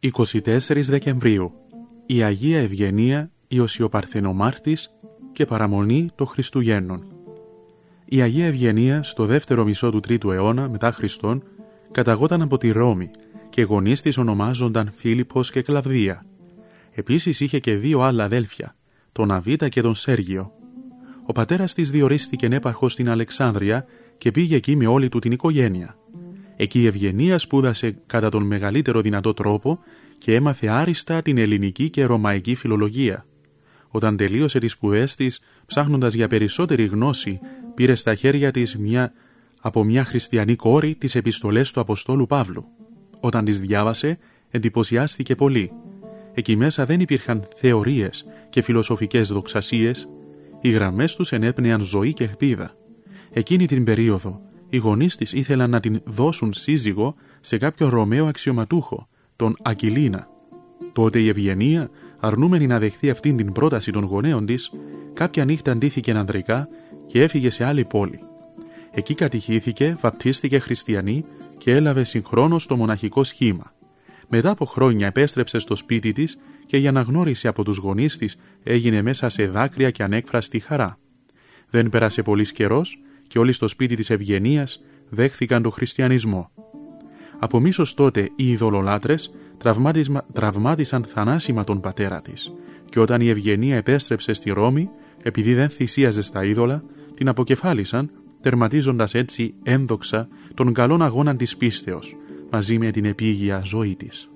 24 Δεκεμβρίου. Η Αγία Ευγενία, Ιωσιοπαρθενομάρτης και παραμονή των Χριστουγέννων. Η Αγία Ευγενία στο δεύτερο μισό του 3ου αιώνα μετά Χριστόν καταγόταν από τη Ρώμη και γονείς της ονομάζονταν Φίλιππος και Κλαβδία. Επίσης είχε και δύο άλλα αδέλφια, τον Αβίτα και τον Σέργιο. Ο πατέρας της διορίστηκε νέπαρχος στην Αλεξάνδρεια και πήγε εκεί με όλη του την οικογένεια. Εκεί η Ευγενία σπούδασε κατά τον μεγαλύτερο δυνατό τρόπο και έμαθε άριστα την ελληνική και ρωμαϊκή φιλολογία. Όταν τελείωσε τις σπουδές της, ψάχνοντας για περισσότερη γνώση, πήρε στα χέρια της από μια χριστιανή κόρη τις επιστολές του Αποστόλου Παύλου. Όταν τις διάβασε, εντυπωσιάστηκε πολύ. Εκεί μέσα δεν υπήρχαν θεωρίες και φιλοσοφικές δοξασίες. Οι γραμμές τους ενέπνεαν ζωή και ελπίδα. Εκείνη την περίοδο, οι γονείς της ήθελαν να την δώσουν σύζυγο σε κάποιον Ρωμαίο αξιωματούχο, τον Ακυλίνα. Τότε η Ευγενία, αρνούμενη να δεχθεί αυτήν την πρόταση των γονέων της, κάποια νύχτα αντίθηκε ανδρικά και έφυγε σε άλλη πόλη. Εκεί κατηχήθηκε, βαπτίστηκε χριστιανή και έλαβε συγχρόνως το μοναχικό σχήμα. Μετά από χρόνια επέστρεψε στο σπίτι της και η αναγνώριση από τους γονείς της έγινε μέσα σε δάκρυα και ανέκφραστη χαρά. Δεν πέρασε πολύς καιρός και όλοι στο σπίτι της Ευγενίας δέχθηκαν τον χριστιανισμό. Από μίσος τότε οι ειδωλολάτρες τραυμάτισαν θανάσιμα τον πατέρα της και όταν η Ευγενία επέστρεψε στη Ρώμη, επειδή δεν θυσίαζε στα είδωλα, την αποκεφάλισαν, τερματίζοντας έτσι ένδοξα τον καλόν αγώνα της πίστεως μαζί με την επίγεια ζωή της.